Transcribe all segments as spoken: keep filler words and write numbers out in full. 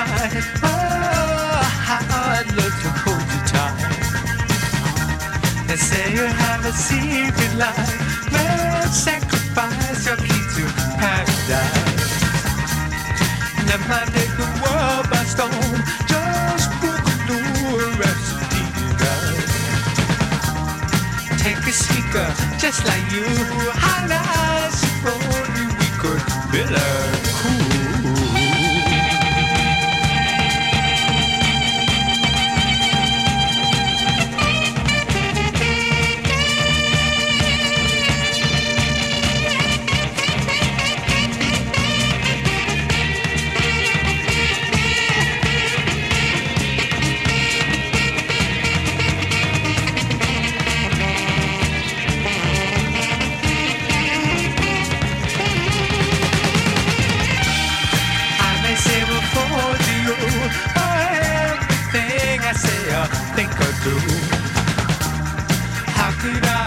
night. Oh, how I'd love to hold you tight. They say you have a secret life. Well, sacrifice your key to paradise. Never mind, take the world by storm. Just book a new rhapsody, guys. Take a seeker just like you. How nice if only we could feel her cool. Think or do. How could I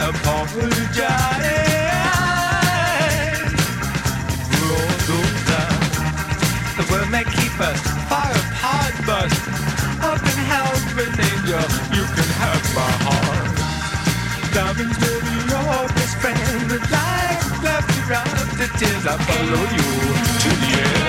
apologize for all those times? The world may keep us far apart, but up in heaven, angel, you can have my heart. Loving's maybe your best friend. Like left around the tears, I follow you to the end.